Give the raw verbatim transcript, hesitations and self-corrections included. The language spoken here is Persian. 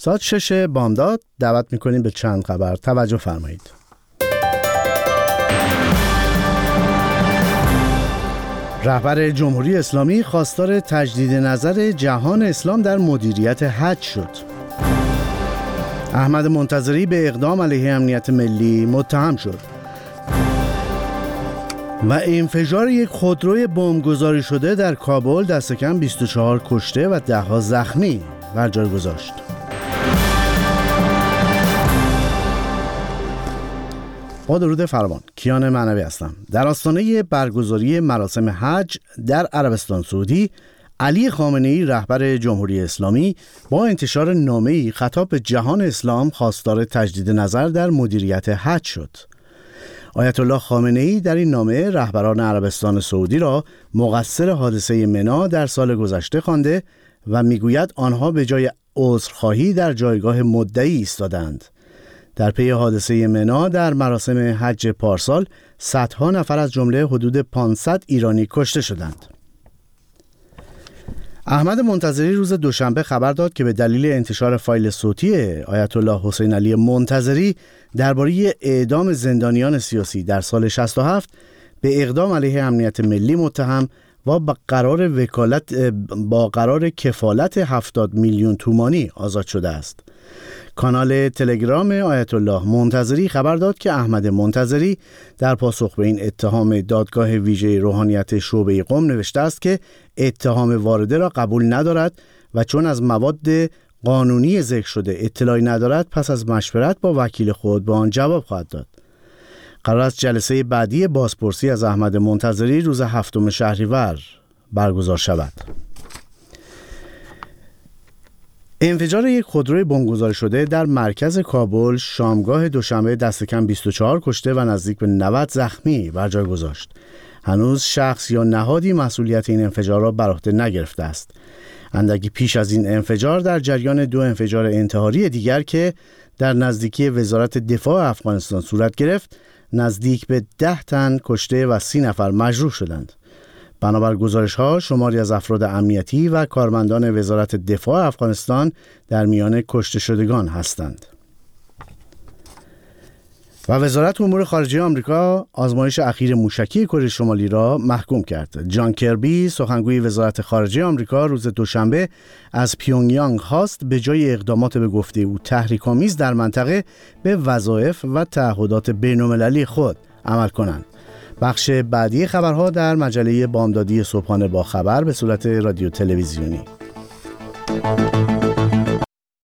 ساعت شش بامداد دعوت میکنیم به چند خبر توجه فرمایید. رهبر جمهوری اسلامی خواستار تجدید نظر جهان اسلام در مدیریت حج شد. احمد منتظری به اقدام علیه امنیت ملی متهم شد. و انفجار یک خودروی بمبگذاری شده در کابل دست کم بیست و چهار کشته و ده ها زخمی بر جای گذاشت. با درود فراوان، کیان معنوی هستم. در آستانه برگزاری مراسم حج در عربستان سعودی، علی خامنه‌ای رهبر جمهوری اسلامی با انتشار نامه‌ای خطاب به جهان اسلام خواستار تجدید نظر در مدیریت حج شد. آیت الله خامنه‌ای در این نامه رهبران عربستان سعودی را مقصر حادثه منی در سال گذشته خوانده و میگوید آنها به جای عذرخواهی در جایگاه مدعی ایستادند. در پی حادثه منی در مراسم حج پارسال صدها نفر از جمله حدود پانصد ایرانی کشته شدند. احمد منتظری روز دوشنبه خبر داد که به دلیل انتشار فایل صوتی آیت الله حسین علی منتظری درباره اعدام زندانیان سیاسی در سال شصت و هفت به اقدام علیه امنیت ملی متهم و با قرار وکالت با قرار کفالت هفتاد میلیون تومانی آزاد شده است. کانال تلگرام آیت الله منتظری خبر داد که احمد منتظری در پاسخ به این اتهام دادگاه ویژه روحانیت شعبه قم نوشته است که اتهام وارده را قبول ندارد و چون از مواد قانونی ذکر شده اطلاعی ندارد پس از مشورت با وکیل خود به آن جواب خواهد داد. قرار است جلسه بعدی بازپرسی از احمد منتظری روز هفتم شهریور برگزار شود. انفجار یک خودروی بمبگذاری شده در مرکز کابل شامگاه دوشنبه دست کم بیست و چهار کشته و نزدیک به نود زخمی بر جای گذاشت. هنوز شخص یا نهادی مسئولیت این انفجار را بر عهده نگرفته است. اندکی پیش از این انفجار در جریان دو انفجار انتحاری دیگر که در نزدیکی وزارت دفاع افغانستان صورت گرفت، نزدیک به ده تن کشته و سی نفر مجروح شدند. بنابر گزارش‌ها شماری از افراد امنیتی و کارمندان وزارت دفاع افغانستان در میان کشته شدگان هستند. و وزارت امور خارجه آمریکا آزمایش اخیر موشکی کره شمالی را محکوم کرد. جان کربی سخنگوی وزارت خارجه آمریکا روز دوشنبه از پیونگیانگ خواست به جای اقدامات به گفته او تحریک‌آمیز در منطقه به وظایف و تعهدات بین‌المللی خود عمل کنند. بخش بعدی خبرها در مجله بامدادی صبحانه با خبر به صورت رادیو تلویزیونی.